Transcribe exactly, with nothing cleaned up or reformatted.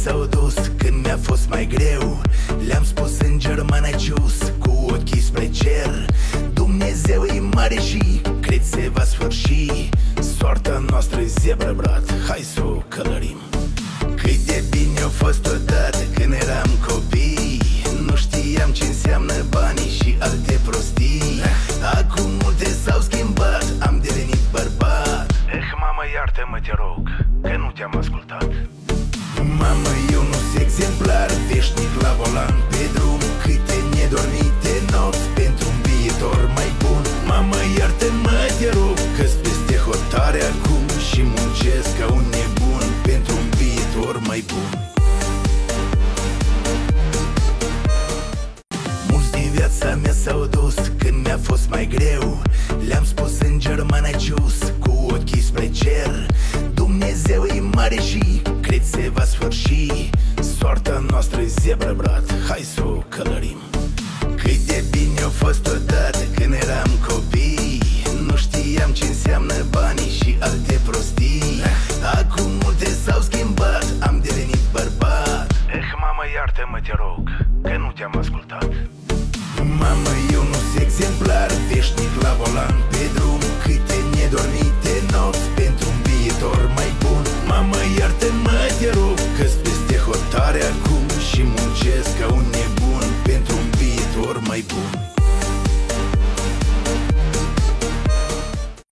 s-au dus când mi-a fost mai greu. Le-am spus în germană cius, cu ochii spre cer: Dumnezeu e mare și cred se va sfârși. Soarta noastră e zebră, brat, hai să o călărim. Cât de bine a fost odată când eram copii. Nu știam ce înseamnă banii și alte prostii. Acum multe s-au schimbat, am devenit bărbat. Eh, mamă, iartă-mă, te rog, că nu te-am ascultat. Mamă, eu nu sunt exemplar, veșnic la volan pe drum. Câte nedormite nopți pentru un viitor mai bun. Mamă, iartă-mă, te rog, că-s peste hotare acum și muncesc ca un nebun pentru un viitor mai bun. Mulți din viața mea s-au dus când mi-a fost mai greu. Le-am spus în germană cius, cu ochii spre cer: Dumnezeu e mare și cred se va sfârși. Soarta noastră e zebră, brat, hai să o călărim. Cât de bine a fost odată când eram copii. Nu știam ce înseamnă banii și alte prostii. Acum multe s-au schimbat, am devenit bărbat. Eh, mamă, iartă-mă, te rog, că nu te-am ascultat. Mamă, eu nu sunt exemplar, veșnic la volan